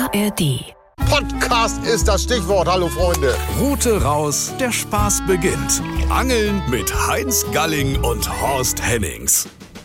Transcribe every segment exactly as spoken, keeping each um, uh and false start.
R D. Podcast ist das Stichwort. Hallo Freunde. Route raus, der Spaß beginnt. Angeln mit Heinz Galling und Horst Hennings.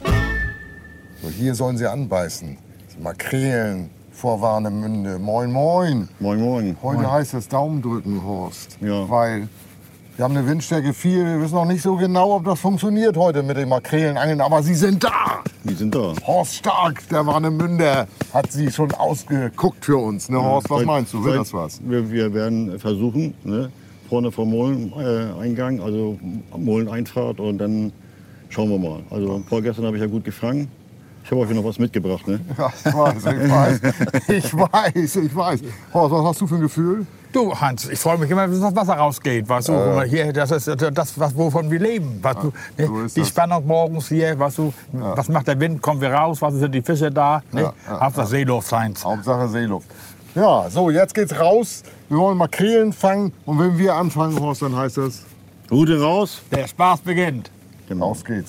So, hier sollen sie anbeißen. Makrelen vor Warnemünde. Moin, moin. Moin, moin. Heute moin. heißt es Daumen drücken, Horst. Ja. Weil wir haben eine Windstärke vier. Wir wissen noch nicht so genau, ob das funktioniert heute mit den Makrelenangeln. Aber sie sind da. Die sind da. Horst Stark, der Warnemünder, hat sie schon ausgeguckt für uns. Ne, Horst, was Seit- meinst du? Wird seit- das was? Wir, wir werden versuchen, ne, vorne vom Moleneingang, also Moleneinfahrt, und dann schauen wir mal. Also vorgestern habe ich ja gut gefangen. Ich habe euch noch was mitgebracht. Ne? Ja, ich weiß, ich weiß. Ich weiß, ich weiß. Horst, was hast du für ein Gefühl? Du, Hans, ich freue mich immer, wenn das Wasser rausgeht. Weißt du, Äh. hier, das ist das, was, wovon wir leben. Weißt du, ne? so ist Die das. Spannung morgens hier, weißt du, was macht der Wind, kommen wir raus, was sind die Fische da? Ne? Ja, ja, Hauptsache Seeluft, Heinz. Hauptsache Seeluft. Ja, so, jetzt geht's raus. Wir wollen Makrelen fangen. Und wenn wir anfangen, Horst, dann heißt das, Rute raus. Der Spaß beginnt. Genau. auf geht's.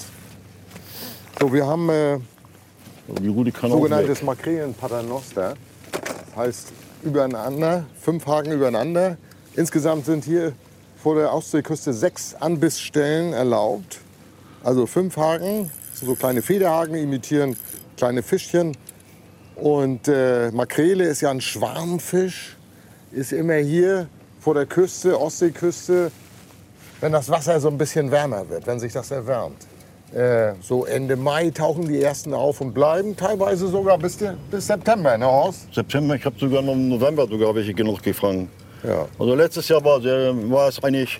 So, wir haben äh, Die Rute kann auch sogenanntes weg. Makrelen-Paternoster. Das heißt übereinander, fünf Haken übereinander. Insgesamt sind hier vor der Ostseeküste sechs Anbissstellen erlaubt. Also fünf Haken, so kleine Federhaken, imitieren kleine Fischchen. Und äh, Makrele ist ja ein Schwarmfisch, ist immer hier vor der Küste, Ostseeküste, wenn das Wasser so ein bisschen wärmer wird, wenn sich das erwärmt. Äh, so Ende Mai tauchen die ersten auf und bleiben, teilweise sogar bis, die, bis September, ne Horst? September, ich habe sogar noch im November sogar welche genug gefangen. Ja. Also letztes Jahr war, sehr, war es eigentlich,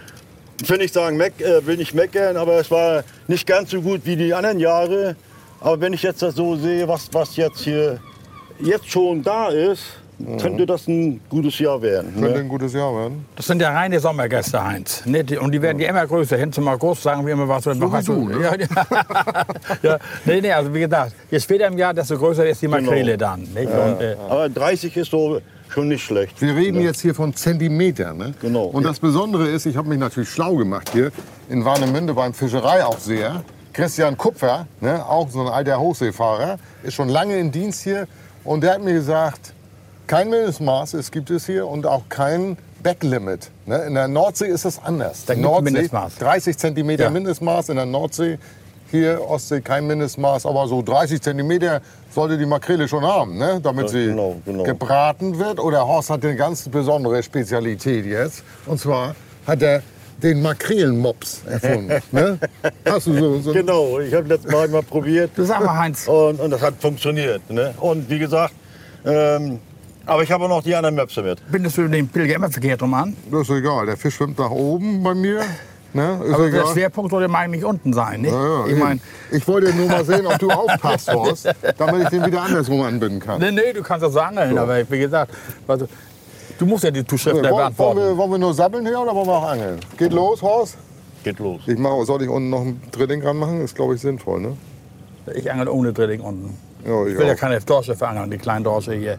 ich will nicht sagen, meck, äh, will nicht meckern, aber es war nicht ganz so gut wie die anderen Jahre. Aber wenn ich jetzt das so sehe, was, was jetzt hier jetzt schon da ist, könnte das ein gutes Jahr werden. Könnte Ne? ein gutes Jahr werden. Das sind ja reine Sommergäste, Heinz. Ne? Die- Und die werden ja immer größer. Hin zum August sagen wir immer was. So wie du, ne? Ja, ja. ja. Nee, nee, also wie gesagt, je später im Jahr, desto größer ist die Makrele dann. Nicht? Und, äh, Aber dreißig ist so schon nicht schlecht. Wir reden jetzt hier von Zentimetern. Ne? Genau. Und das Besondere ist, ich habe mich natürlich schlau gemacht hier in Warnemünde beim Fischereiaufseher. Christian Kupfer, ne? Auch so ein alter Hochseefahrer, ist schon lange in Dienst hier. Und der hat mir gesagt, kein Mindestmaß es gibt es hier und auch kein Backlimit. Ne? In der Nordsee ist es anders. Da Die gibt's ein Nordsee, Mindestmaß. dreißig Zentimeter Ja. Mindestmaß in der Nordsee. Hier Ostsee kein Mindestmaß, aber so dreißig Zentimeter sollte die Makrele schon haben, ne? Damit Ja, sie genau, genau. gebraten wird. Oder Horst hat eine ganz besondere Spezialität jetzt. Und zwar hat er den Makrelenmops erfunden. Ne? Hast du so, so Genau, ich habe letztes Mal mal probiert du sag mal, Heinz, und, und das hat funktioniert. Ne? Und wie gesagt, ähm, aber ich habe auch noch die anderen Möpse mit. bindest du den Pilger immer verkehrt rum an? Das ist egal. Der Fisch schwimmt nach oben bei mir. Ne? Ist Aber der egal. Schwerpunkt sollte eigentlich unten sein. Nicht? Ja, ja, ich eben. meine, ich wollte nur mal sehen, ob du aufpasst, Horst, damit ich den wieder andersrum anbinden kann. nee, nee, du kannst das so angeln, aber wie gesagt, also, du musst ja die Zuschriften Nee, wollen, wollen, beantworten. wir, wollen wir nur sabbeln hier oder wollen wir auch angeln? Geht los, Horst? Geht los. Ich mache, soll ich unten noch ein Drilling dran machen? Ist, glaube ich, sinnvoll, ne? Ich angel ohne Drilling unten. Ja, Ich will ja auch. keine Dorsche verangeln, die kleinen Dorsche hier.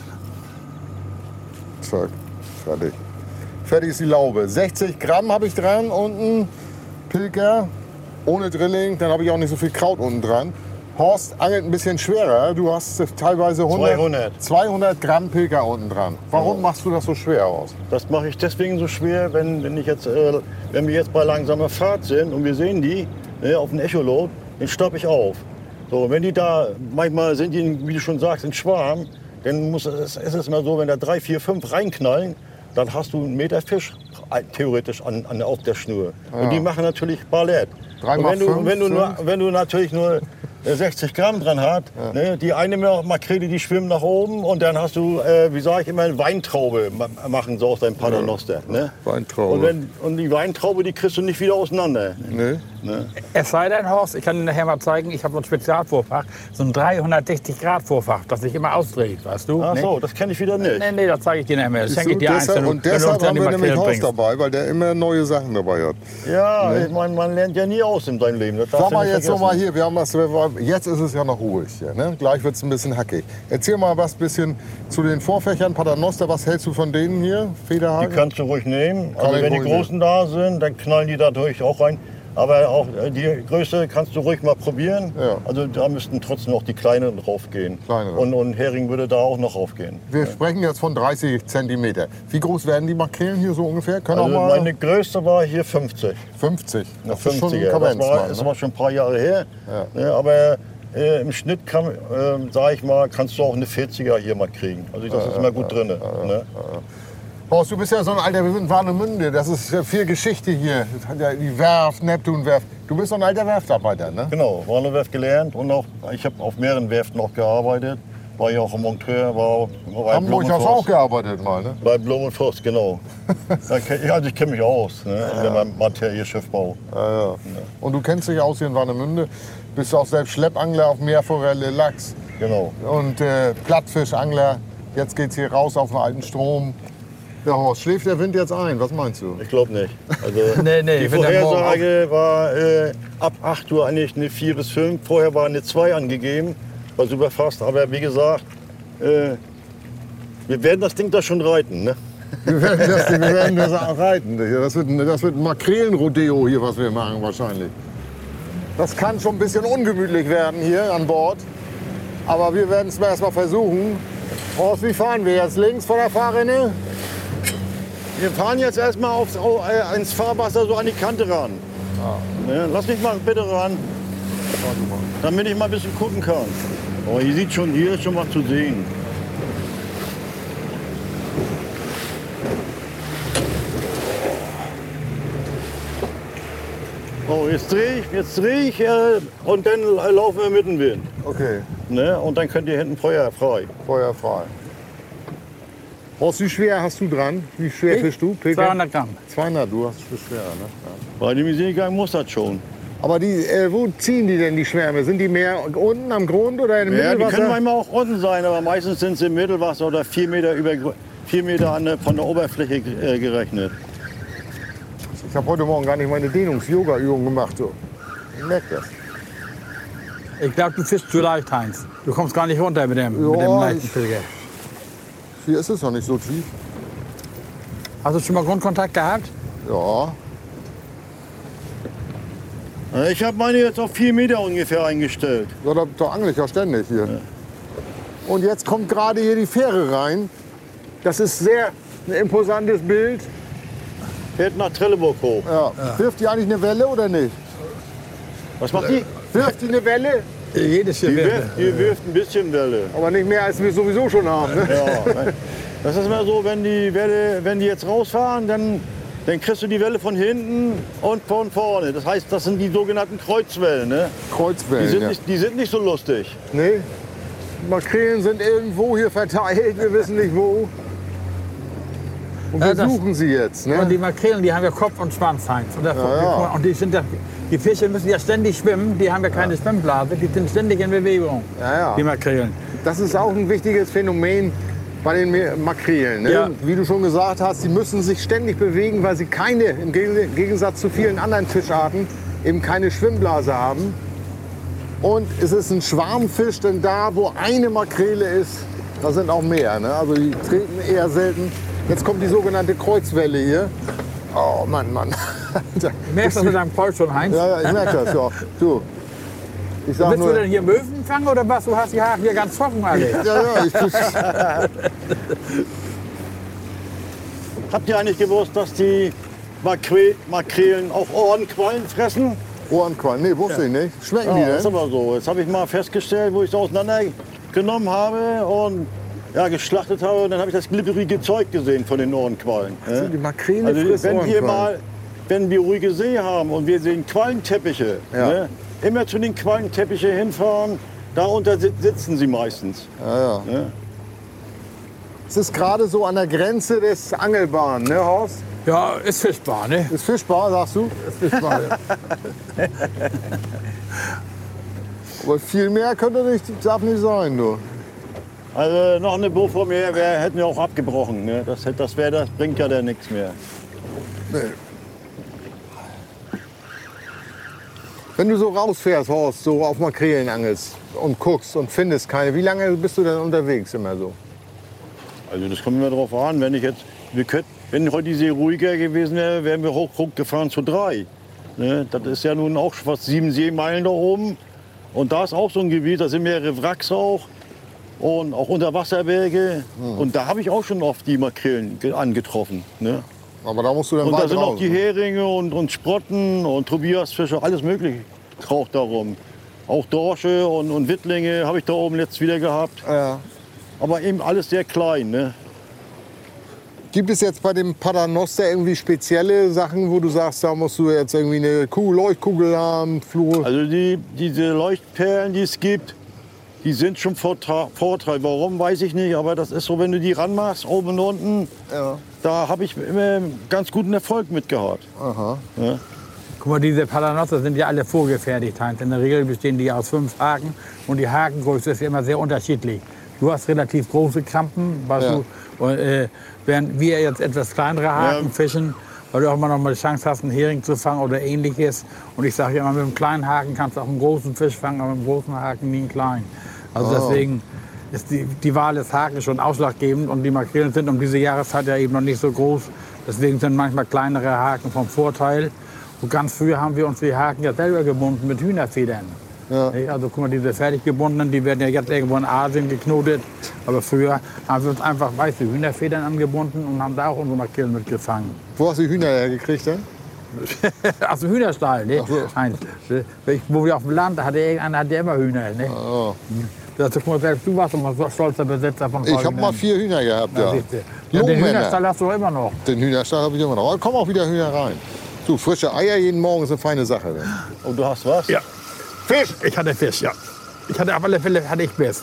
Zack, fertig. Fertig ist die Laube. sechzig Gramm habe ich dran unten. Pilker, ohne Drilling. Dann habe ich auch nicht so viel Kraut unten dran. Horst angelt ein bisschen schwerer. Du hast teilweise hundert, zweihundert. zweihundert Gramm Pilker unten dran. Warum machst du das so schwer, Horst? Das mache ich deswegen so schwer, wenn, wenn, ich jetzt, äh, wenn wir jetzt bei langsamer Fahrt sind und wir sehen die ne, auf dem Echolot, dann stoppe ich auf. So, wenn die da, manchmal sind die, wie du schon sagst, in Schwarm, dann muss es, ist es immer so, wenn da drei, vier, fünf reinknallen, dann hast du einen Meter Fisch äh, theoretisch an, an, auf der Schnur. Und die machen natürlich Ballett. Drei Und mal wenn, du, fünf wenn, du nur, sind? wenn du natürlich nur äh, sechzig Gramm dran hast, ne, die eine Makrele, die schwimmen nach oben und dann hast du, äh, wie sage ich immer, eine Weintraube ma- machen so aus deinem Paternoster. Ne? Weintraube. Und, wenn, und die Weintraube, die kriegst du nicht wieder auseinander. Nee? Ne? Es sei denn, Horst, ich kann Ihnen nachher mal zeigen, ich habe so ein Spezialvorfach, so ein dreihundertsechzig Grad Vorfach, das sich immer ausdreht, weißt du? Ach ne? so, das kenne ich wieder nicht. Nee, nee, das zeige ich dir nachher. Das Siehst schenke ich du, dir deshalb, einzeln. und deshalb haben wir nämlich Horst dabei, weil der immer neue Sachen dabei hat. Ja, ich mein, man lernt ja nie aus in seinem Leben. Das darfst Sag du mal nicht jetzt noch vergessen. mal hier, wir haben das, jetzt ist es ja noch ruhig hier, ne? Gleich wird es ein bisschen hackig. Erzähl mal was bisschen zu den Vorfächern Paternoster, was hältst du von denen hier, Die Federhaken? kannst du ruhig nehmen. Also ich wenn die ruhig Großen da sind, dann knallen die da durch auch rein. Aber auch äh, die Größe kannst du ruhig mal probieren. Ja. Also da müssten trotzdem noch die kleineren draufgehen. Kleinere. Und, und Hering würde da auch noch raufgehen. Wir sprechen jetzt von dreißig Zentimeter. Wie groß werden die Makrelen hier so ungefähr? Können Also auch mal meine größte war hier fünfzig. fünfzig. Eine Das ist schon ein fünfziger. Das Kavenzmann, war, das ne? war schon ein paar Jahre her. Ja. Ja, aber äh, im Schnitt, kann, äh, sag ich mal, kannst du auch eine vierziger hier mal kriegen. Also das ist immer gut drin. Ne? Horst, du bist ja so ein alter, wir sind in Warnemünde, das ist ja viel Geschichte hier. Das hat ja die Werft, Neptunwerft. Du bist so ein alter Werftarbeiter, ne? Genau, Warnemwerft gelernt und auch, ich habe auf mehreren Werften auch gearbeitet. War ja auch im Monteur, war bei Hamburg hast du auch gearbeitet mal, ne? Bei Blom und Forst, genau. Da kenn- also ich kenne mich aus, ne, in der Materieschiffbau. Ja, ja. Und du kennst dich aus hier in Warnemünde, bist auch selbst Schleppangler auf Meerforelle, Lachs Genau. und äh, Plattfischangler. Jetzt geht's hier raus auf den alten Strom. Ja, Horst, schläft der Wind jetzt ein? Was meinst du? Ich glaube nicht. Also Nee, nee, die ich will da morgen Vorhersage war äh, ab acht Uhr eigentlich eine vier bis fünf. Vorher war eine zwei angegeben, war super fast. Aber wie gesagt, äh, wir werden das Ding da schon reiten. Ne? Wir werden das, wir werden das auch reiten. Das wird, ein- das wird ein Makrelenrodeo hier, was wir machen wahrscheinlich. Das kann schon ein bisschen ungemütlich werden hier an Bord. Aber wir werden es erst mal versuchen. Horst, wie fahren wir jetzt? Links vor der Fahrrinne? Wir fahren jetzt erstmal aufs, au- äh, ins Fahrwasser so an die Kante ran. Ne? Lass mich mal bitte ran, damit ich mal ein bisschen gucken kann. Oh, ihr seht schon, hier ist schon was zu sehen. Oh, jetzt drehe ich, jetzt dreh ich äh, und dann äh, laufen wir mit dem Wind. Okay, Ne? Und dann könnt ihr hinten Feuer frei. Feuer frei. Horst, wie schwer hast du dran? Wie schwer Ich? fischst du? Peter? zweihundert Gramm. zweihundert, du hast es schwer, ne? Ja. Bei dem Seegang muss das schon. Aber die, äh, wo ziehen die denn die Schwärme? Sind die mehr unten am Grund oder im Ja, die Mittelwasser? können manchmal auch unten sein, aber meistens sind sie im Mittelwasser oder vier Meter, über, vier Meter an der, von der Oberfläche äh, gerechnet. Ich habe heute Morgen gar nicht meine Dehnungs-Yoga-Übung gemacht. So. Ich merke das. Ich glaube, du fischst zu leicht, Heinz. Du kommst gar nicht runter mit dem, mit dem Ja, leichten ich- Pilger. Hier ist es noch nicht so tief. Hast du schon mal Grundkontakt gehabt? Ja, Äh, Ich habe meine jetzt auf vier Meter ungefähr eingestellt. ja da, da angel ich ja ständig hier. Und jetzt kommt gerade hier die Fähre rein. Das ist sehr ein imposantes Bild. Fährt nach Trelleburg hoch. Ja. Wirft die eigentlich eine Welle oder nicht? Was macht die? Wirft die eine Welle? Jedes hier Die wird. wirft, die wirft ein bisschen Welle. Aber nicht mehr, als wir sowieso schon haben. Ne? Ja, das ist immer so, wenn die, Welle, wenn die jetzt rausfahren, dann, dann kriegst du die Welle von hinten und von vorne. Das heißt, das sind die sogenannten Kreuzwellen. Ne? Die, Kreuzwellen. sind Ja. nicht, die sind nicht so lustig. Nee. Makrelen sind irgendwo hier verteilt, wir wissen nicht wo. Und wir Ja, das- suchen sie jetzt. Und Ne? die Makrelen, die haben ja Kopf und Schwanz, Heinz. Und, das, ja. und die, sind ja, die Fische müssen ja ständig schwimmen. Die haben ja keine Schwimmblase. Die sind ständig in Bewegung, Ja, ja. die Makrelen. Das ist auch ein wichtiges Phänomen bei den Me- Makrelen. Ne? Ja. Wie du schon gesagt hast, sie müssen sich ständig bewegen, weil sie keine, im Geg- Gegensatz zu vielen anderen Fischarten, eben keine Schwimmblase haben. Und es ist ein Schwarmfisch, denn da, wo eine Makrele ist, da sind auch mehr. Ne? Also die treten eher selten. Jetzt kommt die sogenannte Kreuzwelle hier. Oh Mann, Mann. Merkst du das mit deinem Kreuz schon, Heinz? Ja, ja, ich merke das, ja. Du, ich sag Willst du nur, denn hier Möwen fangen oder was? Du hast die Haare hier ganz trocken alle. ja, ja, ich, Habt ihr eigentlich gewusst, dass die Makre Makrelen auch Ohrenquallen fressen? Ohrenquallen, nee, wusste ich nicht. Schmecken Ja, die das ist denn? aber so. Jetzt habe ich mal festgestellt, wo ich es auseinandergenommen habe und ja, geschlachtet habe. Und dann habe ich das glibberige Zeug gesehen von den Ohrenquallen. Also die Makrele Also frisst wenn wir Ohrenquallen. mal, wenn wir ruhige See haben und wir sehen Quallenteppiche, Ja. ne, immer zu den Quallenteppiche hinfahren, darunter sit- sitzen sie meistens. Ja, ja. Ne? Es ist gerade so an der Grenze des Angelbaren, ne, Horst? Ja, ist fischbar, ne? Ist fischbar, sagst du? Ist fischbar. ja. Aber viel mehr könnte nicht, darf nicht sein, du. Also noch eine Boot vor mir, wär, hätten wir auch abgebrochen. Ne? Das, hätt- das, wär, das bringt ja dann nichts mehr. Wenn du so rausfährst, Horst, so auf Makrelen angelst und guckst und findest keine, wie lange bist du denn unterwegs immer so? Also das kommt immer drauf an, wenn ich jetzt, wir könnten, wenn heute die See ruhiger gewesen wäre, wären wir hoch, hoch gefahren zu drei. Ne? Das ist ja nun auch fast sieben Seemeilen da oben. Und da ist auch so ein Gebiet, da sind mehrere Wracks auch. Und auch Unterwasserwege. Hm. Und da habe ich auch schon oft die Makrelen angetroffen. Ne? Aber da musst du dann Und weit da sind raus, auch die ne? Heringe und, und Sprotten und Tobiasfische, alles mögliche kraucht da rum. Auch Dorsche und, und Wittlinge habe ich da oben jetzt wieder gehabt. Ja. Aber eben alles sehr klein. Ne? Gibt es jetzt bei dem Paternoster irgendwie spezielle Sachen, wo du sagst, da musst du jetzt irgendwie eine Kuh, Leuchtkugel haben, Flur? Also die, diese Leuchtperlen, die es gibt, die sind schon Vorteil. Warum, weiß ich nicht. Aber das ist so, wenn du die ranmachst, oben und unten, Ja. da habe ich immer ganz guten Erfolg mit gehabt. Aha. Ja. Guck mal, diese Paternoster sind ja alle vorgefertigt, Heinz. In der Regel bestehen die aus fünf Haken und die Hakengröße ist ja immer sehr unterschiedlich. Du hast relativ große Krampen, weißt Ja. du, und, äh, während wir jetzt etwas kleinere Haken Ja. fischen, weil du auch immer noch mal die Chance hast, einen Hering zu fangen oder ähnliches. Und ich sage immer, mit einem kleinen Haken kannst du auch einen großen Fisch fangen, aber mit einem großen Haken nie einen kleinen. Also Oh. deswegen ist die, die Wahl des Hakens schon ausschlaggebend und die Makrelen sind um diese Jahreszeit ja eben noch nicht so groß. Deswegen sind manchmal kleinere Haken vom Vorteil. Und ganz früher haben wir uns die Haken ja selber gebunden mit Hühnerfedern. Ja. Also guck mal, diese fertig gebundenen, die werden ja jetzt irgendwo in Asien geknotet. Aber früher haben wir uns einfach weiße Hühnerfedern angebunden und haben da auch unsere Makrelen mitgefangen. Wo hast du die Hühner hergekriegt, denn? Aus dem Hühnerstall, ne? Ach so. Heinz, ich, wo wir auf dem Land, da hatte irgendeiner hatte immer Hühner, ne? Oh. Das, guck mal, selbst du warst doch mal so stolzer Besitzer von Ich habe Hühnern. mal vier Hühner gehabt, ja. Ja, siehste. Ja, den Jungmänner. Hühnerstall hast du immer noch. Den Hühnerstall habe ich immer noch. Aber kommen auch wieder Hühner rein. Du, frische Eier jeden Morgen ist eine feine Sache. Ne? Und du hast was? Ja. Fisch! Ich hatte Fisch, ja. Ich hatte auf alle Fälle hatte ich Biss.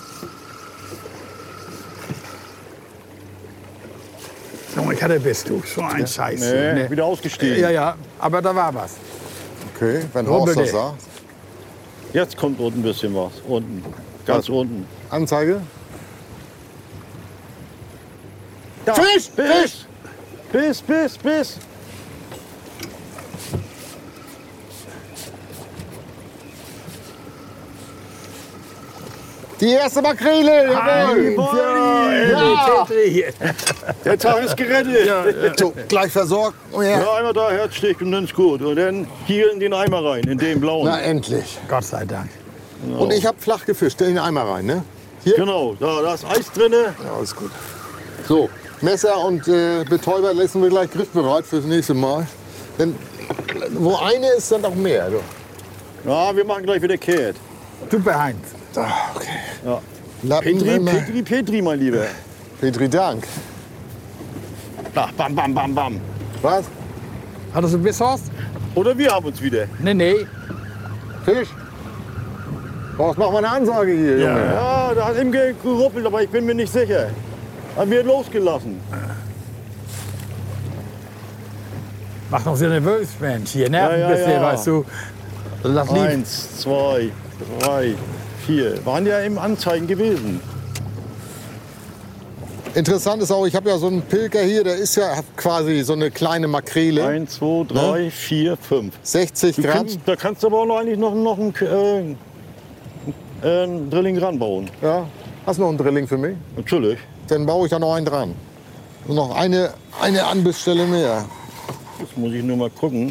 Junge, ich hatte Biss, du. So ein Scheiß. Nee, Nee. wieder ausgestiegen. Ja, ja, aber da war was. Okay, wenn Horst Rubbel das sagt. Jetzt kommt unten ein bisschen was. Unten. Ganz Was? unten. Anzeige. Da. Fisch! Fisch! Biss, Biss, Biss! Die erste Makrele! Jawohl! Ja. Petri. Der Tag ist gerettet. So, gleich versorgt. Oh, ja. Ja, einmal da Herzstich und dann ist gut. Und dann hier in den Eimer rein, in den blauen. Na endlich. Gott sei Dank. Und ich habe flach gefischt, in den Eimer rein, ne? Genau, da, da ist Eis drin. Ja, alles gut. So, Messer und äh, Betäuber lassen wir gleich griffbereit fürs nächste Mal. Denn wo eine ist, dann auch mehr. Du. Ja, wir machen gleich wieder kehrt. Super, Heinz. Ah, okay. Ja. Lappen Petri, immer. Petri, Petri, mein Lieber. Petri, Dank. Da, bam, bam, bam, bam. Was? Hattest du Biss, Horst? Oder wir haben uns wieder. Nee, nee. Fisch? Horst, mach mal eine Ansage hier, Junge. Ja, da hat ihm ge- geruppelt, aber ich bin mir nicht sicher. Haben wir losgelassen. Mach doch so nervös, Mensch. Hier nervt Ja, ja, ein bisschen, ja. weißt du. Lass lieb. Eins, zwei, drei, vier. Waren ja im Anzeigen gewesen. Interessant ist auch, ich habe ja so einen Pilker hier, der ist ja quasi so eine kleine Makrele. Eins, zwei, drei, vier, fünf. sechzig Du Gramm. kannst, da kannst du aber auch noch eigentlich noch, noch einen, äh, einen Drilling ranbauen. Ja. Hast du noch einen Drilling für mich? Natürlich. Dann baue ich da noch einen dran. Und noch eine, eine Anbissstelle mehr. Jetzt muss ich nur mal gucken.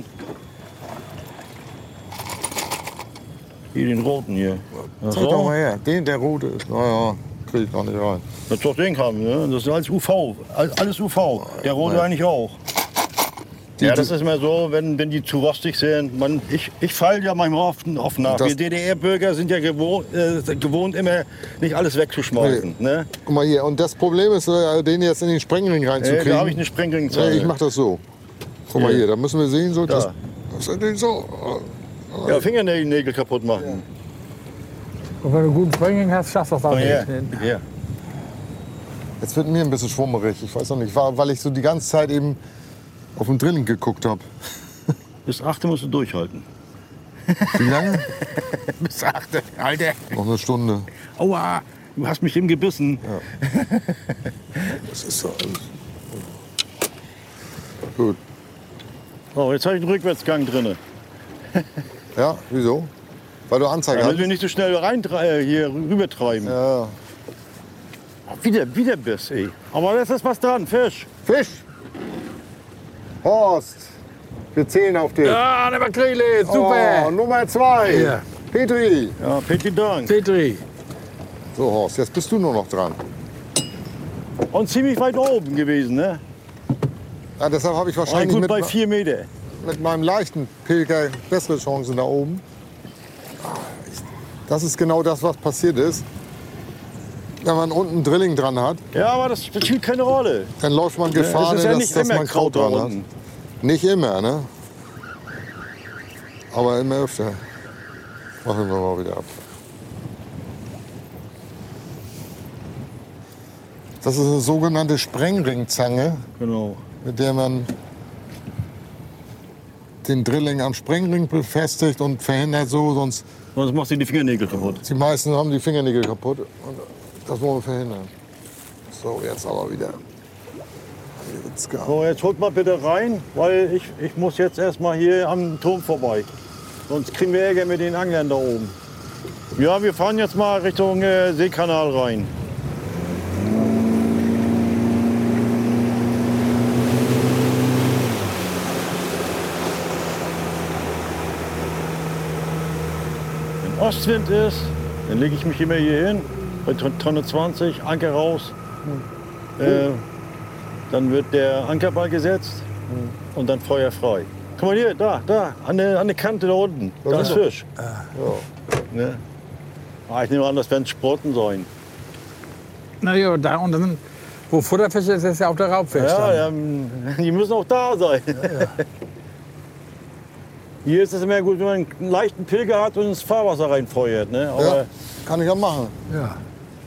Hier den roten hier. Ach Zeig doch so. mal her. Den, der rote ist. Naja, krieg ich gar nicht rein. Das doch den haben, ne? Das ist alles U V. Al- Alles U V. Der rote Ja. eigentlich auch. Die- ja, das die- ist immer so, wenn, wenn die zu rostig sind. Man, ich ich falle ja manchmal oft, oft nach. Das- Wir D D R-Bürger sind ja gewohnt, äh, gewohnt, immer nicht alles wegzuschmeißen. Ne? Guck mal hier. Und das Problem ist, äh, den jetzt in den Sprengling Äh, reinzukriegen. da habe ich eine Sprengringzange. Nee, ich mach das so. Guck mal Hier. hier, da müssen wir sehen, so, das, Da. das ist den so. Ja, Fingernägel kaputt machen. Und wenn du guten Springen hast, schaffst du das auch Komm her. nicht. Her. Jetzt wird mir ein bisschen schwummerig. Ich weiß noch nicht, war, weil ich so die ganze Zeit eben auf den Drilling geguckt habe. Bis achte musst du durchhalten. Wie lange? Bis achte, Alter. Noch eine Stunde. Aua, du hast mich eben gebissen. Das ist so alles. Gut. So, jetzt habe ich den Rückwärtsgang drin. Ja, wieso? Weil du Anzeige Damit hast? wir nicht so schnell rein, äh, hier rübertreiben. Ja. Wieder, wieder Biss, ey. Aber das ist was dran, Fisch. Fisch! Horst! Wir zählen auf dich. Ja, eine Makrele, super. Oh, Nummer zwei. Ja. Petri. Ja, Petri Dank. Petri. So, Horst, jetzt bist du nur noch dran. Und ziemlich weit oben gewesen, ne? Ja, deshalb habe ich War wahrscheinlich gut mit, bei vier Meter. mit meinem leichten Pilger bessere Chancen da oben. Das ist genau das, was passiert ist. Wenn man unten Drilling dran hat, Ja, aber das, das spielt keine Rolle. dann läuft man Gefahr, es ist ja dass, nicht dass immer man Kraut Kraut da dran hat. unten. Nicht immer, ne? Aber immer öfter. Machen wir mal wieder ab. Das ist eine sogenannte Sprengringzange, Genau. mit der man den Drilling am Sprengring befestigt und verhindert so, sonst Sonst machst du die Fingernägel kaputt. die meisten haben die Fingernägel kaputt. Und das wollen wir verhindern. So, jetzt aber wieder. Hier wird's gar. So, jetzt holt mal bitte rein, weil ich, ich muss jetzt erstmal hier am Turm vorbei. Sonst kriegen wir Ärger mit den Anglern da oben. Ja, wir fahren jetzt mal Richtung äh, Seekanal rein. Wenn Ostwind ist, dann lege ich mich immer hier hin, bei Tonne zwanzig, Anker raus. Äh, dann wird der Ankerball gesetzt und dann Feuer frei. Guck mal hier, da, da, an der, an der Kante da unten. Da ist Fisch. Ne? Ah, ich nehme an, das werden Sporten sein. Na ja, da unten, sind- wo Futterfisch ist, ist ja auch der Raubfisch. Ja, dann. ja, die müssen auch da sein. Hier ist es immer gut, wenn man einen leichten Pilger hat und ins Fahrwasser reinfeuert. Ne? Aber Ja, kann ich ja machen. Ja.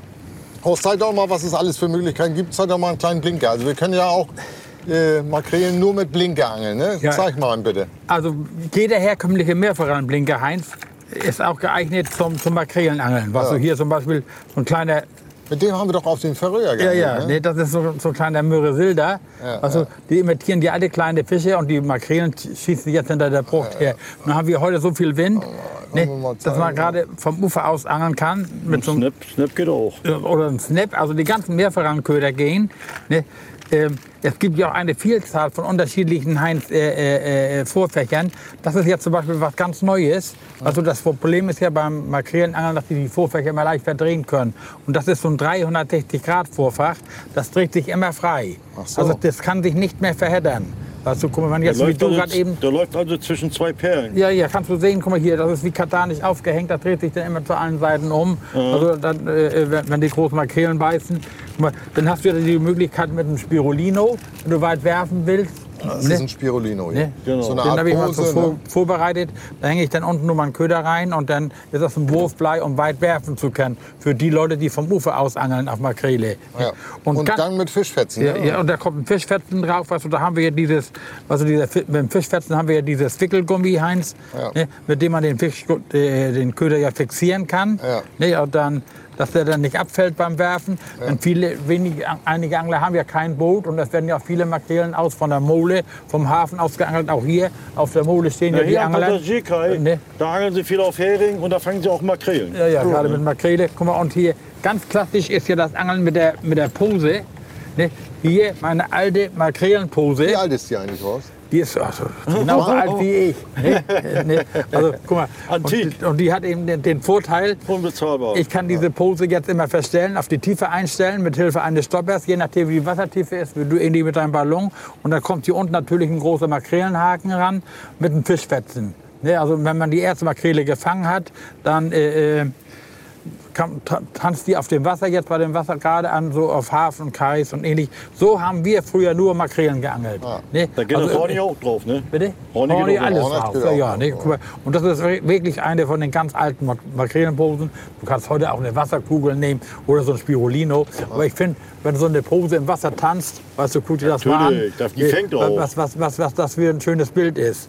Horst, zeig doch mal, was es alles für Möglichkeiten gibt. Zeig doch mal einen kleinen Blinker. Also wir können ja auch äh, Makrelen nur mit Blinker angeln. Ne? Ja. Zeig mal einen bitte. Also jeder herkömmliche Mehrfachanblinker, Heinz, ist auch geeignet zum, zum Makrelenangeln. Was Ja. du hier zum Beispiel so ein kleiner, Mit dem haben wir doch auf den Färöer ja, geangelt. ja, ne? nee, das ist so, so ein kleiner Mürresilder. Ja, also ja. die imitieren die alte kleine Fische und die Makrelen schießen jetzt hinter der Brucht her. Und dann haben wir heute so viel Wind, ne, wir mal dass man zeigen, gerade vom Ufer aus angeln kann mit so einem Snap, Snap geht auch. oder ein Snap, also die ganzen Mehrfachanköder gehen. Ne? Ähm, es gibt ja auch eine Vielzahl von unterschiedlichen Heinz, äh, äh, äh, Vorfächern. Das ist jetzt zum Beispiel was ganz Neues. Also das Problem ist ja beim Makrelenangeln, dass die die Vorfächer immer leicht verdrehen können. Und das ist so ein dreihundertsechzig Grad Vorfach. Das dreht sich immer frei. Ach so. Also das kann sich nicht mehr verheddern. Also guck mal, wenn Der jetzt wie läuft, du also, gerade eben. der läuft also zwischen zwei Perlen. Ja, ja, kannst du sehen, guck mal hier, das ist wie katanisch aufgehängt, das dreht sich dann immer zu allen Seiten um. Also dann, äh, wenn, wenn die großen Makrelen beißen, guck mal, dann hast du ja die Möglichkeit mit einem Spirulino, wenn du weit werfen willst. Das ne? ist ein Spirulino hier. Ne? Genau. So eine Den Art habe ich mal so Pose, vor, ne? vorbereitet. Da hänge ich dann unten nur mal einen Köder rein und dann ist das ein Wurfblei, um weit werfen zu können. Für die Leute, die vom Ufer aus angeln auf Makrele. Ja. Und, Und, ganz- dann mit Fischfetzen. ja, ne? ja, und da kommt ein Fischfetzen drauf. Also da haben wir ja dieses, also dieser, Fi- beim Fischfetzen haben wir ja dieses Wickelgummi, Heinz, Ja. ne, mit dem man den, Fisch, äh, den Köder ja fixieren kann. Ja. Ne, und dann, dass der dann nicht abfällt beim Werfen. Denn viele, wenige, einige Angler haben ja kein Boot und es werden ja auch viele Makrelen aus von der Mole, vom Hafen aus geangelt. Auch hier auf der Mole stehen ja, Ja, die hier am Angler. Passagierkai, Ne? da angeln sie viel auf Hering und da fangen sie auch Makrelen. Ja, ja, gerade mit Makrele. Guck mal, und hier ganz klassisch ist ja das Angeln mit der, mit der Pose. Ne? Hier meine alte Makrelenpose. Wie alt ist die eigentlich, Horst? Die ist also genauso alt wie ich. Ne? Ne? Also guck mal. Antik. Und, und die hat eben den, den Vorteil, Unbezahlbar. ich kann diese Pose jetzt immer verstellen, auf die Tiefe einstellen, mit Hilfe eines Stoppers, je nachdem wie die Wassertiefe ist, wie du ähnlich mit deinem Ballon. Und dann kommt hier unten natürlich ein großer Makrelenhaken ran mit einem Fischfetzen. Ne? Also wenn man die erste Makrele gefangen hat, dann äh, äh, kann, ta- tanzt die auf dem Wasser, jetzt bei dem Wasser gerade an, so auf Hafen, Kais und ähnlich. So haben wir früher nur Makrelen geangelt. Ah. Ne? Da geht Also, das Horny auch drauf, ne? Bitte? Horny Horny, geht auch alles drauf. drauf. Horny Ja, geht ja, auch ne? drauf. Guck mal. Und das ist wirklich eine von den ganz alten Mak- Makrelenposen. Du kannst heute auch eine Wasserkugel nehmen oder so ein Spirulino. Aber ich finde, wenn so eine Pose im Wasser tanzt, weißt du, guck dir das mal an. Natürlich, das- die äh, fängt auch. Was, was, was, was das für ein schönes Bild ist.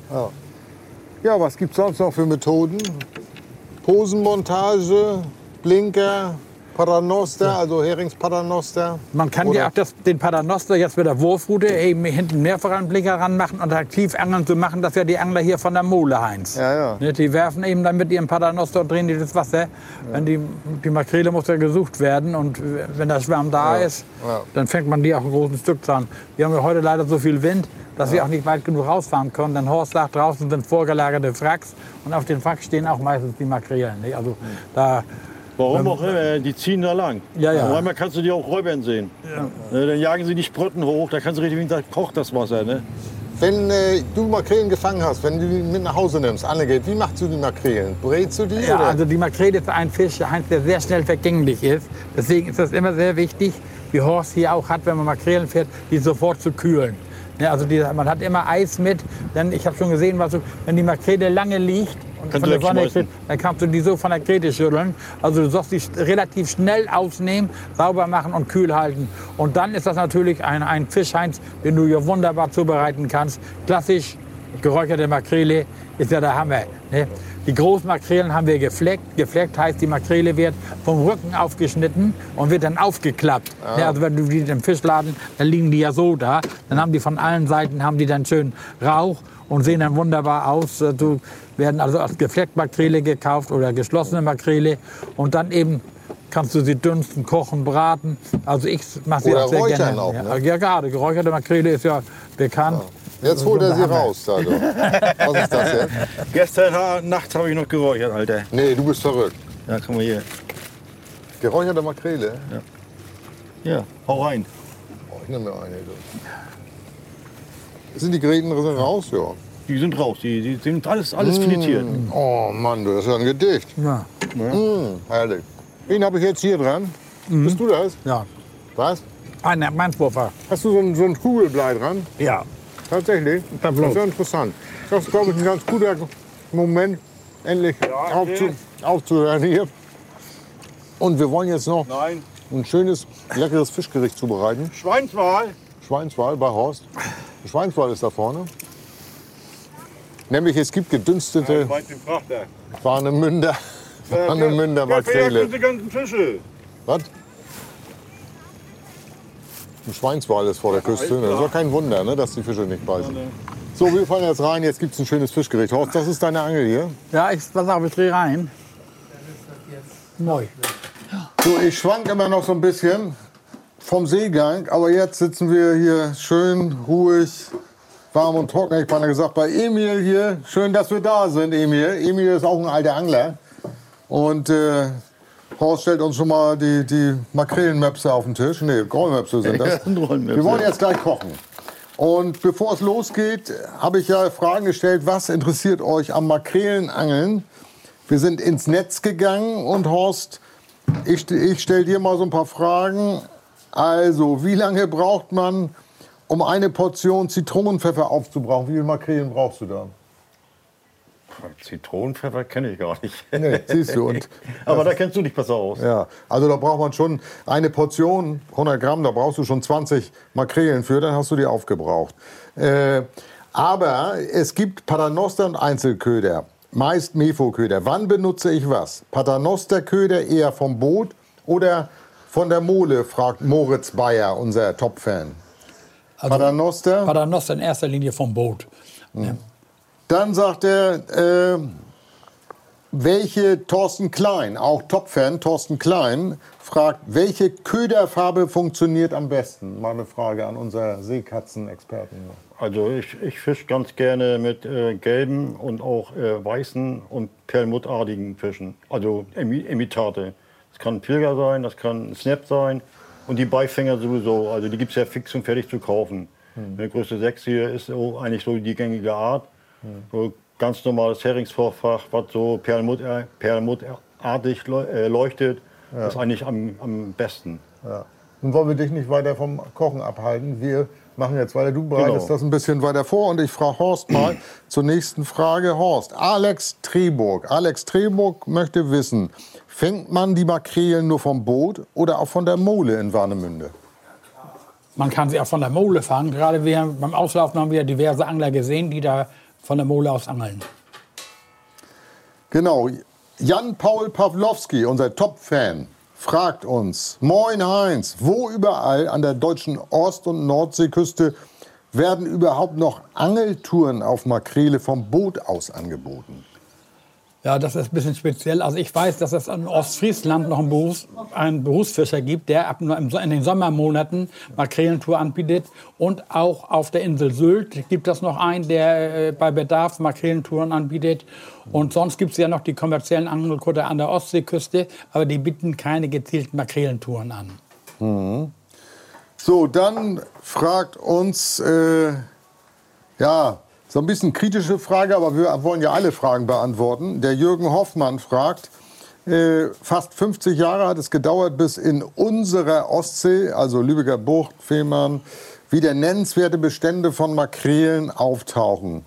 Ja, was gibt es sonst noch für Methoden? Posenmontage, Blinker, Paternoster, also Heringspaternoster? Man kann Oder- ja auch das, den Paternoster jetzt mit der Wurfrute eben hinten mehrfach einen Blinker ranmachen und aktiv angeln zu machen, das ja die Angler hier von der Mole, Heinz. Ja, ja. Ne, die werfen eben dann mit ihrem Paternoster und drehen die das Wasser. Wenn die, die Makrele muss ja gesucht werden und wenn der Schwarm da Ja. ist, Ja. dann fängt man die auch in großen Stückzahlen. Wir haben ja heute leider so viel Wind, dass wir auch nicht weit genug rausfahren können. Denn Horst sagt, draußen sind vorgelagerte Wracks und auf den Wracks stehen auch meistens die Makrelen. Nicht? Also da Warum auch immer, die ziehen da lang. Ja, ja. Und einmal kannst du die auch räubern sehen. Ne, dann jagen sie die Sprotten hoch, da kannst du richtig, wie gesagt, kocht das Wasser. Ne? Wenn äh, du Makrelen gefangen hast, wenn du die mit nach Hause nimmst, Annegret, wie machst du die Makrelen? Brätst du die? Ja, oder? also die Makrele ist ein Fisch, Heinz, der sehr schnell vergänglich ist. Deswegen ist das immer sehr wichtig, wie Horst hier auch hat, wenn man Makrelen fährt, die sofort zu kühlen. Ja, also die, man hat immer Eis mit, denn ich habe schon gesehen, was du, wenn die Makrele lange liegt und Kannst von du der Sonne wegschmeißen. kriegt, dann kannst du die so von der Krete schütteln. Also du sollst die relativ schnell ausnehmen, sauber machen und kühl halten. Und dann ist das natürlich ein, ein Fisch, Heinz, den du hier wunderbar zubereiten kannst. Klassisch geräucherte Makrele ist ja der Hammer. Ne? Die Großmakrelen haben wir gefleckt. Gefleckt heißt, die Makrele wird vom Rücken aufgeschnitten und wird dann aufgeklappt. Ja. Also wenn du die im Fischladen, dann liegen die ja so da. Dann haben die von allen Seiten haben die dann schön Rauch und sehen dann wunderbar aus. Du werden also als gefleckt Makrele gekauft oder geschlossene Makrele und dann eben kannst du sie dünsten, kochen, braten. Also ich mache sie Oder auch sehr räuchern gerne. auch, ja, ne? ja, gerade geräucherte Makrele ist ja bekannt. Jetzt holt er sie Hammer. raus. Also. Was ist das jetzt? Gestern ha- Nacht habe ich noch geräuchert, Alter. Nee, du bist verrückt. Ja, komm mal hier. Geräucherte Makrele? Ja, hau rein. Oh, ich nehme mir eine. Du. Sind die Gräten raus? Ja. Die sind raus, die, die sind alles, alles filetiert. Oh Mann, das ist ja ein Gedicht. Ja. Mmh, herrlich. Den habe ich jetzt hier dran. Bist du das? Ja. Was? Ein Mainzwurfer. Hast du so ein, so ein Kugelblei dran? Ja. Tatsächlich? Das ist ja interessant. Das ist, glaube ich, ein ganz guter Moment, endlich aufzu aufzuhören hier. Und wir wollen jetzt noch Nein, ein schönes, leckeres Fischgericht zubereiten. Schweinswal. Schweinswal bei Horst. Schweinswal ist da vorne. Nämlich es gibt gedünstete Weit den Frachter. Warnemünder, Warnemünder Wer verjagt Makrele. die ganzen Fische? Was? Ein Schweinswal ist vor der Küste. Das ist doch kein Wunder, ne, dass die Fische nicht beißen. So, wir fahren jetzt rein. Jetzt gibt es ein schönes Fischgericht. Horst, das ist deine Angel hier. Ja, ich pass auf, ich dreh rein. Neu. So, ich schwank immer noch so ein bisschen vom Seegang. Aber jetzt sitzen wir hier schön, ruhig, warm und trocken. Ich habe gesagt, bei Emil hier. Schön, dass wir da sind, Emil. Emil ist auch ein alter Angler. Und äh, Horst stellt uns schon mal die, die Makrelenmöpse auf den Tisch. Nee, Grollmöpse sind das. Ja, Rollmöpse. Wir wollen jetzt gleich kochen. Und bevor es losgeht, habe ich ja Fragen gestellt, was interessiert euch am Makrelenangeln? Wir sind ins Netz gegangen und Horst, ich, ich stelle dir mal so ein paar Fragen. Also, wie lange braucht man, um eine Portion Zitronenpfeffer aufzubrauchen? Wie viele Makrelen brauchst du da? Zitronenpfeffer kenne ich gar nicht. Nee, siehst du. Und Aber da kennst du dich besser aus. ja, also da braucht man schon eine Portion, hundert Gramm, da brauchst du schon zwanzig Makrelen für, dann hast du die aufgebraucht. Äh, aber es gibt Paternoster und Einzelköder, meist Mefo-Köder. Wann benutze ich was? Paternoster-Köder eher vom Boot oder von der Mole, fragt Moritz Bayer, unser Top-Fan. Also, Paternoster. Paternoster in erster Linie vom Boot. Ja. Dann sagt er, äh, welche Thorsten Klein, auch Top-Fan Thorsten Klein, fragt, welche Köderfarbe funktioniert am besten? Mal eine Frage an unser Seekatzenexperten. Also ich, ich fische ganz gerne mit äh, gelben und auch äh, weißen und perlmuttartigen Fischen. Also Imi- Imitate. Das kann ein Pilger sein, das kann ein Snap sein und die Beifänger sowieso. Also die gibt es ja fix und fertig zu kaufen. Hm. Die Größe sechs hier ist so eigentlich so die gängige Art. Hm. So ganz normales Heringsvorfach, was so perlmutt, äh, perlmuttartig äh, leuchtet, ja. Ist eigentlich am, am besten. Ja. Nun wollen wir dich nicht weiter vom Kochen abhalten. Wir machen jetzt weiter. Du bereitest Genau. das ein bisschen weiter vor und ich frage Horst mal zur nächsten Frage. Horst, Alex Treburg. Alex Treburg möchte wissen, fängt man die Makrelen nur vom Boot oder auch von der Mole in Warnemünde? Man kann sie auch von der Mole fangen. Gerade wir, beim Auslaufen haben wir diverse Angler gesehen, die da von der Mole aus angeln. Genau. Jan-Paul Pawlowski, unser Top-Fan, fragt uns, Moin Heinz, wo überall an der deutschen Ost- und Nordseeküste werden überhaupt noch Angeltouren auf Makrele vom Boot aus angeboten? Ja, das ist ein bisschen speziell. Also ich weiß, dass es in Ostfriesland noch einen, Berufs-, einen Berufsfischer gibt, der ab in den Sommermonaten Makrelentour anbietet. Und auch auf der Insel Sylt gibt es noch einen, der äh, bei Bedarf Makrelentouren anbietet. Und sonst gibt es ja noch die kommerziellen Angelkutter an der Ostseeküste, aber die bieten keine gezielten Makrelentouren an. Mhm. So, dann fragt uns, äh, ja... So ein bisschen kritische Frage, aber wir wollen ja alle Fragen beantworten. Der Jürgen Hoffmann fragt, äh, fast fünfzig Jahre hat es gedauert, bis in unserer Ostsee, also Lübecker Bucht, Fehmarn, wieder nennenswerte Bestände von Makrelen auftauchen.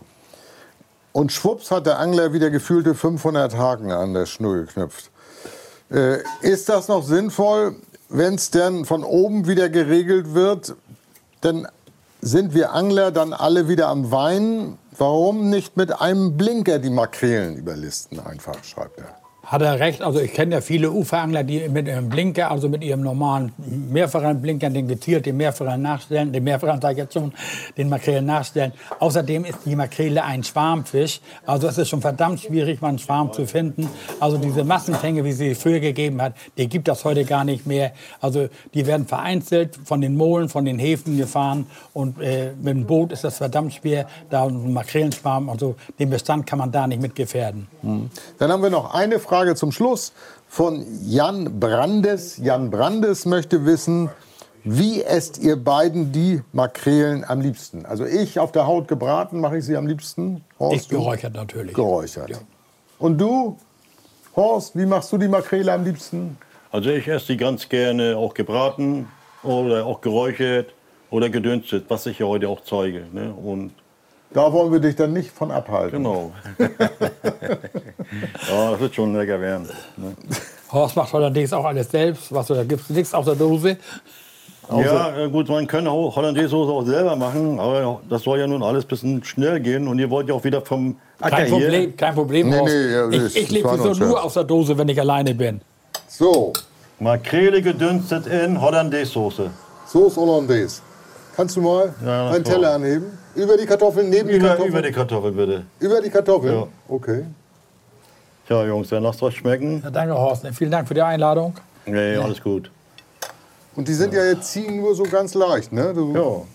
Und schwupps hat der Angler wieder gefühlte fünfhundert Haken an der Schnur geknüpft. Äh, ist das noch sinnvoll, wenn es denn von oben wieder geregelt wird? Denn sind wir Angler dann alle wieder am Weinen? Warum nicht mit einem Blinker die Makrelen überlisten einfach, schreibt er. Hat er recht. Also ich kenne ja viele Uferangler, die mit ihrem Blinker, also mit ihrem normalen mehrfachen Blinker, den gezielt, den mehrfachen nachstellen, den mehrfachen, sag ich jetzt schon, den Makrelen nachstellen. Außerdem ist die Makrele ein Schwarmfisch. Also es ist schon verdammt schwierig, mal einen Schwarm zu finden. Also diese Massenfänge, wie sie früher gegeben hat, die gibt es heute gar nicht mehr. Also die werden vereinzelt von den Molen, von den Häfen gefahren. Und äh, mit dem Boot ist das verdammt schwer, da einen Makrelenschwarm, also den Bestand kann man da nicht mit gefährden. Hm. Dann haben wir noch eine Frage. Frage zum Schluss von Jan Brandes. Jan Brandes möchte wissen, wie esst ihr beiden die Makrelen am liebsten? Also ich auf der Haut gebraten, mache ich sie am liebsten? Horst, ich geräuchert natürlich. Geräuchert. Ja. Und du, Horst, wie machst du die Makrele am liebsten? Also ich esse die ganz gerne auch gebraten oder auch geräuchert oder gedünstet, was ich ja heute auch zeige. Ne? Und da wollen wir dich dann nicht von abhalten. Genau. Ja, das wird schon lecker werden. Ne? Horst macht Hollandaise auch alles selbst. Was, da gibt es nichts aus der Dose. Ja, gut, man kann auch Hollandaise-Soße auch selber machen, aber das soll ja nun alles ein bisschen schnell gehen. Und ihr wollt ja auch wieder vom Acker Kein Problem, hier. kein Problem. Nee, Horst. nee, ja, ich das- ich lebe das war so nur nur Scherz. aus der Dose, wenn ich alleine bin. So, Makrele gedünstet in Hollandaise-Soße. Soße Hollandaise. Kannst du mal Ja, einen klar. Teller anheben? Über die Kartoffeln, neben die Über, Kartoffeln? über die Kartoffeln bitte. Über die Kartoffeln? Ja. Okay. Tja, Jungs, dann lasst euch schmecken. Ja, danke, Horst. Vielen Dank für die Einladung. Nee, alles gut. Und die sind ja jetzt ziehen nur so ganz leicht, ne? Du, Ja.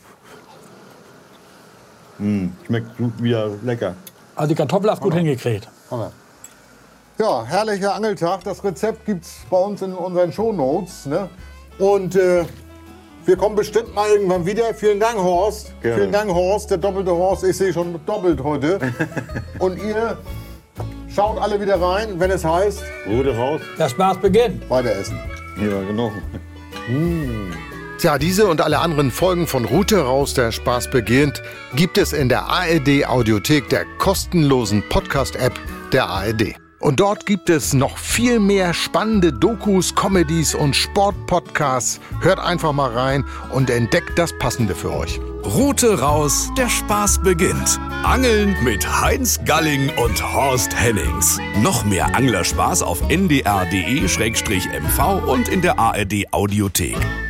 Mm, schmeckt gut, wieder lecker. Also die Kartoffel hast gut hingekriegt. Hammer. Ja, herrlicher Angeltag. Das Rezept gibt's bei uns in unseren Shownotes, ne? Und äh, wir kommen bestimmt mal irgendwann wieder. Vielen Dank, Horst. Gerne. Vielen Dank, Horst. Der doppelte Horst. Ich sehe schon doppelt heute. Und ihr schaut alle wieder rein, wenn es heißt, Rute raus. Der Spaß beginnt. weiter essen. Ja, genau. Tja, diese und alle anderen Folgen von Rute raus, der Spaß beginnt, gibt es in der A R D-Audiothek, der kostenlosen Podcast-App der A R D. Und dort gibt es noch viel mehr spannende Dokus, Comedies und Sportpodcasts. Hört einfach mal rein und entdeckt das Passende für euch. Rute raus, der Spaß beginnt. Angeln mit Heinz Galling und Horst Hennings. Noch mehr Anglerspaß auf n d r punkt d e slash m v und in der A R D Audiothek.